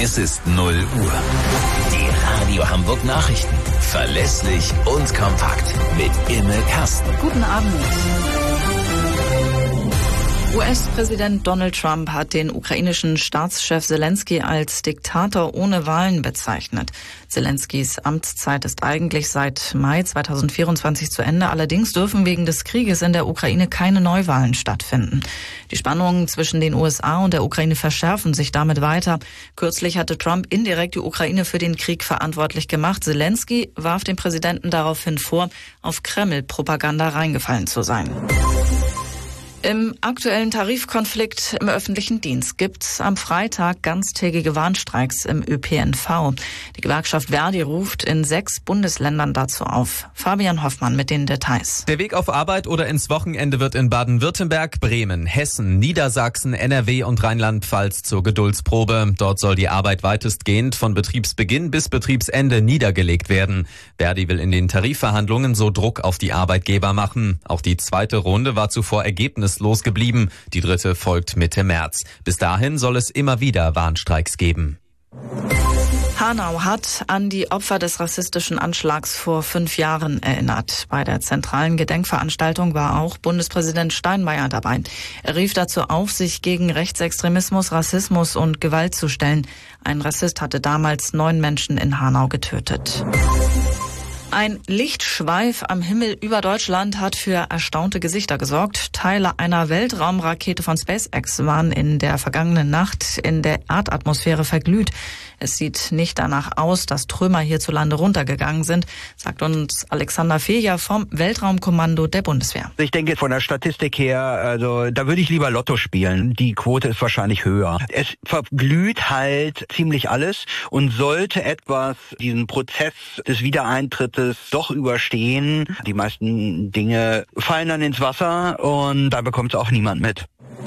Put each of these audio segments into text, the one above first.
Es ist 0 Uhr. Die Radio Hamburg Nachrichten. Verlässlich und kompakt. Mit Imme Kasten. Guten Abend. US-Präsident Donald Trump hat den ukrainischen Staatschef Selenskyj als Diktator ohne Wahlen bezeichnet. Selenskys Amtszeit ist eigentlich seit Mai 2024 zu Ende. Allerdings dürfen wegen des Krieges in der Ukraine keine Neuwahlen stattfinden. Die Spannungen zwischen den USA und der Ukraine verschärfen sich damit weiter. Kürzlich hatte Trump indirekt die Ukraine für den Krieg verantwortlich gemacht. Selenskyj warf dem Präsidenten daraufhin vor, auf Kreml-Propaganda reingefallen zu sein. Im aktuellen Tarifkonflikt im öffentlichen Dienst gibt's am Freitag ganztägige Warnstreiks im ÖPNV. Die Gewerkschaft Verdi ruft in 6 Bundesländern dazu auf. Fabian Hoffmann mit den Details. Der Weg auf Arbeit oder ins Wochenende wird in Baden-Württemberg, Bremen, Hessen, Niedersachsen, NRW und Rheinland-Pfalz zur Geduldsprobe. Dort soll die Arbeit weitestgehend von Betriebsbeginn bis Betriebsende niedergelegt werden. Verdi will in den Tarifverhandlungen so Druck auf die Arbeitgeber machen. Auch die zweite Runde war zuvor ergebnislos geblieben. Die dritte folgt Mitte März. Bis dahin soll es immer wieder Warnstreiks geben. Hanau hat an die Opfer des rassistischen Anschlags vor 5 Jahren erinnert. Bei der zentralen Gedenkveranstaltung war auch Bundespräsident Steinmeier dabei. Er rief dazu auf, sich gegen Rechtsextremismus, Rassismus und Gewalt zu stellen. Ein Rassist hatte damals 9 Menschen in Hanau getötet. Ein Lichtschweif am Himmel über Deutschland hat für erstaunte Gesichter gesorgt. Teile einer Weltraumrakete von SpaceX waren in der vergangenen Nacht in der Erdatmosphäre verglüht. Es sieht nicht danach aus, dass Trümmer hierzulande runtergegangen sind, sagt uns Alexander Feja vom Weltraumkommando der Bundeswehr. Ich denke von der Statistik her, also da würde ich lieber Lotto spielen. Die Quote ist wahrscheinlich höher. Es verglüht halt ziemlich alles und sollte etwas diesen Prozess des Wiedereintrittes doch überstehen. Die meisten Dinge fallen dann ins Wasser und da bekommt es auch niemand mit.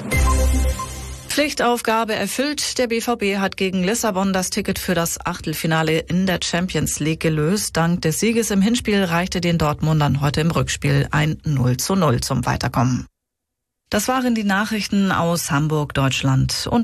Pflichtaufgabe erfüllt. Der BVB hat gegen Lissabon das Ticket für das Achtelfinale in der Champions League gelöst. Dank des Sieges im Hinspiel reichte den Dortmundern heute im Rückspiel ein 0:0 zum Weiterkommen. Das waren die Nachrichten aus Hamburg, Deutschland und